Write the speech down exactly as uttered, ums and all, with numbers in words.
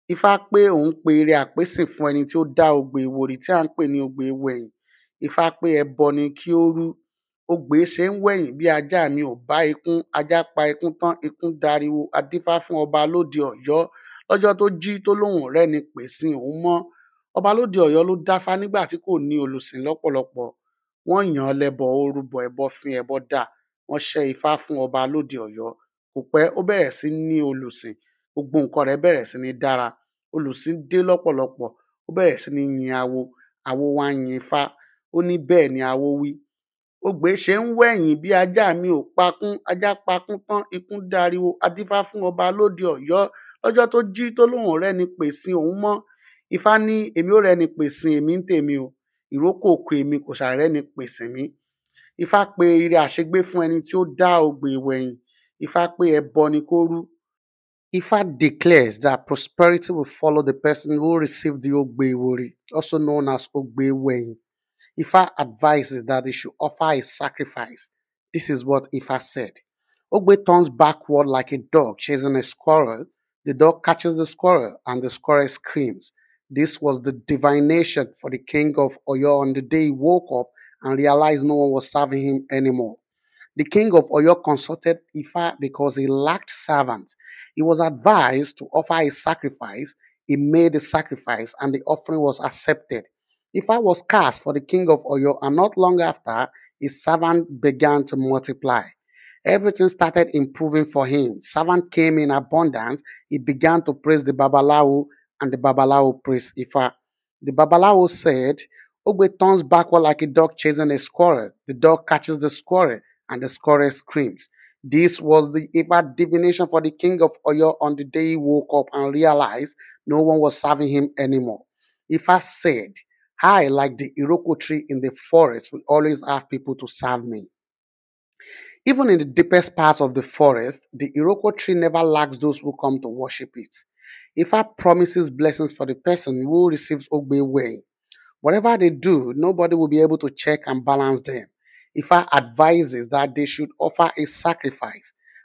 Ifá pé òun pe ire àpésìn fún ẹni tí ó dá ogbè ìwòrì tí à ń pè ní ogbè ìwẹ̀yìn. Ifá pé ẹbọ ni kí ó rú. Ogbè ṣe ń wẹ̀yìn bí ajá mi ò bá ikún, ajá pa ikún tán, ikún dariwo, a dífá fún ọba lóde Ọ̀yọ́ lọ́jọ́ tó jí tó lóun ò rẹ́ni pèsìn òun mọ́. Ọba lóde Ọ̀yọ́ ló dáfá nígbà tí kò ní olùsìn lọ́pọ̀lọpọ̀. Wọ́n yàn án lẹ́bọ, ó rúbọ, ẹbọ fín, ẹbọ dà. Wọ́n ṣẹ́ ifá fún ọba lóde Ọ̀yọ́. Kò pẹ́ ó bẹ̀rẹ̀ sí ní olùsìn, gbogbo nǹkan rẹ̀ bẹ̀rẹ̀ sí ní dára. Olùsìn dé lọ́pọ̀lọpọ̀, ó bẹ̀rẹ̀ sí ní yin awo, awo wá ń yin ifá, ó ní bẹ́ẹ̀ ni awo wí. Ogbè ṣe ń wẹ̀yìn bí ajá mi ò pakún, ajá pakún tán, ikún dariwo, a dífá fún ọba lóde Ọ̀yọ́ lọ́jọ́ tó jí tó lóun ò rẹ́ni pèsìn òun mọ́. Ifá ní èmi ó rẹ́ni pèsìn èmi ń tèmi o, ìrókò oko èmi kò ṣàì rẹ́ni pèsìn mí. Ifá pe ire àṣegbé fún ẹni tí ó dá ogbè ìwẹ̀yìn. Ifá pé ẹbọ ni kó rú. Ifá declares that prosperity will follow the person who received the Ogbe Iwori, also known as Ogbe Iweyin. Ifá advises that they should offer a sacrifice. This is what Ifá said. Ogbe turns backward like a dog chasing a squirrel. The dog catches the squirrel and the squirrel screams. This was the divination for the king of Oyo on the day he woke up and realized no one was serving him anymore. The king of Oyo consulted Ifa because he lacked servants. He was advised to offer a sacrifice. He made the sacrifice and the offering was accepted. Ifa was cast for the king of Oyo, and not long after, his servant began to multiply. Everything started improving for him. Servant came in abundance. He began to praise the Babalawo, and the Babalawo praised Ifa. The Babalawo said, Ogbe turns backward like a dog chasing a squirrel. The dog catches the squirrel, and the squirrel screams. This was the Ifa divination for the king of Oyo on the day he woke up and realized no one was serving him anymore. Ifa said, I, like the Iroko tree in the forest, will always have people to serve me. Even in the deepest parts of the forest, the Iroko tree never lacks those who come to worship it. Ifa promises blessings for the person who receives Ogbe way. Whatever they do, nobody will be able to check and balance them. Ifa advises that they should offer a sacrifice.